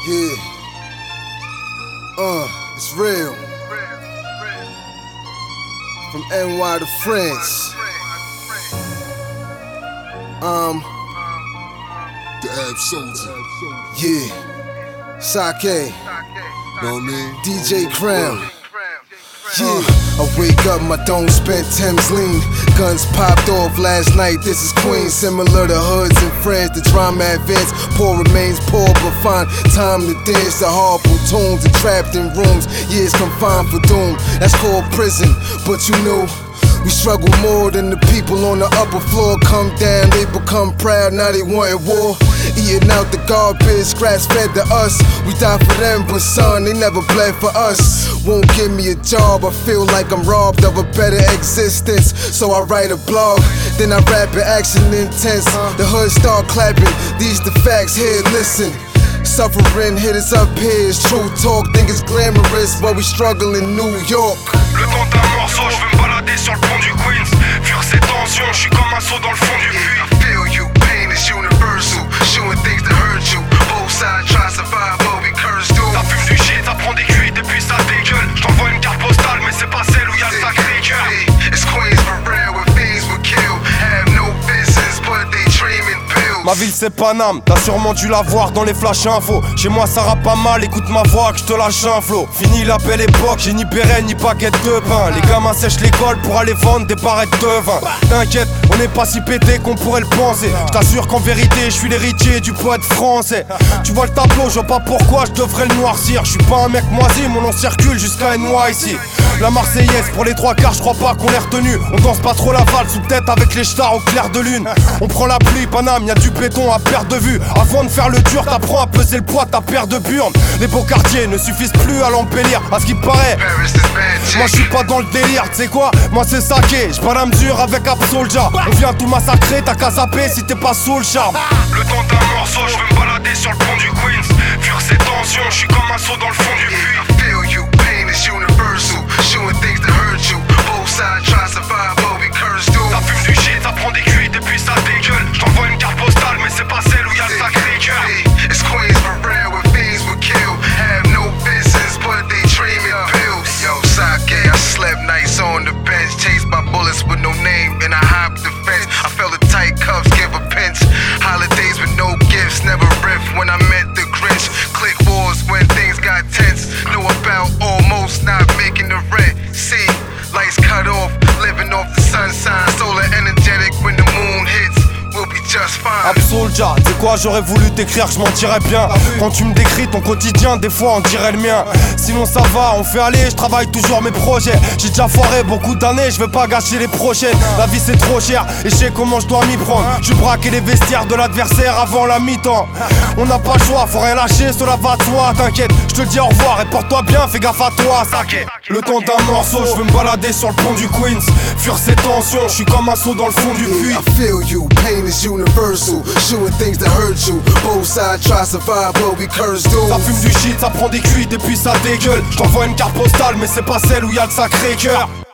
Yeah. It's real. From NY to France. The Ab Soldier. Yeah. Sake. Know what I mean? DJ Crown. Yeah, I wake up, my dome spent Thames lean. Guns popped off last night, this is Queens. Similar to hoods in France, the drama advance. Poor remains poor, but find time to dance. The horrible tunes and trapped in rooms. Years confined for doom, that's called prison. But you know, we struggle more than the people on the upper floor. Come down, they become proud, now they wantin' war. Eating out the garbage, grass fed to us. We die for them, but son, they never bled for us. Won't give me a job, I feel like I'm robbed of a better existence. So I write a blog, then I rap it, action intense. The hood start clapping, these the facts, here, listen. Suffering hit us up here, it's true talk, think it's glamorous, but we struggle in New York. Le temps d'un morceau, je veux me balader sur le pont du Queens. Fuir ces tensions, je suis comme un saut dans le fond du puits. I feel you, pain is universal. Shooting things that hurt you. Both sides try to survive, but we curse too. Ça fume du shit, ça prend des cuits et puis ça dégueule. J't'envoie une carte postale, mais c'est pas celle où y'a le sacré cœur. It's Queens for real, where things would kill. Have no business, but they dreaming pills. Ma ville c'est Paname, t'as sûrement dû la voir dans les flash infos. Chez moi ça rappe pas mal, écoute ma voix que je te lâche un flow. Fini la belle époque, j'ai ni béret ni baguette de pain. Les gamins sèchent l'école pour aller vendre des barrettes de vin. T'inquiète, on n'est pas si pété qu'on pourrait le penser. Je t'assure qu'en vérité je suis l'héritier du poète français. Tu vois le tableau, je vois pas pourquoi je devrais le noircir. Je suis pas un mec moisi, mon nom circule jusqu'à NY ici. La Marseillaise pour les trois quarts, je crois pas qu'on l'ait retenu. On danse pas trop la valse sous tête avec les stars au clair de lune. On prend la pluie, Paname, y'a du béton à perte de vue. Avant de faire le dur, t'apprends à peser le poids de ta paire de burnes. Les beaux quartiers ne suffisent plus à l'embellir. À ce qui paraît, moi je suis pas dans le délire, tu sais quoi? Moi c'est saké, j'pas la mesure avec Ab Soldier. On vient tout massacrer, t'as qu'à zapper si t'es pas sous le charme. Le temps d'un morceau, je veux me balader sur le pont du Queens. Fuir ces tensions, je suis comme un saut dans le fond du puits. I feel you, pain is universal. Shooting things that hurt you. Both sides try to survive, but we curse too. Ça fume du shit, ça prend des cuits et puis ça dégueule. J't'envoie une carte postale, mais c'est pas celle où y'a le sacré cœur. It's Queens for real, where things would kill. Have no business, but they dreaming pills. Yo, Sake, I slept nights on the bench, chased by bullets with no name, and I hopped the fence. I felt the tight cuffs give a pinch. Holidays with no gifts, never riff when I met the Grinch. Click wars when things got tense. Knew about almost not making the rent. See, lights cut off, living off the sunshine. Solar energetic when the moon hits. We'll be just fine. Ab Soldier, tu sais quoi, j'aurais voulu t'écrire, je m'en tirais bien. Quand tu me décris ton quotidien, des fois on dirait le mien. Sinon ça va, on fait aller, je travaille toujours mes projets. J'ai déjà foiré beaucoup d'années, je veux pas gâcher les prochaines. La vie c'est trop cher et je sais comment je dois m'y prendre. Je braquer les vestiaires de l'adversaire avant la mi-temps. On n'a pas le choix, faut rien lâcher, cela va de soi. T'inquiète, je te dis au revoir et porte-toi bien, fais gaffe à toi, Sake. Le temps d'un morceau, je veux me balader sur le pont du Queens. Fuir ces tensions, je suis comme un saut dans le fond du puits. I feel you, pain is universal. Shooting things that hurt you. Both sides try to survive, but we curse too. Ça fume du shit, ça prend des cuits et puis ça dégueule. J't'envoie une carte postale, mais c'est pas celle où y'a le sacré cœur.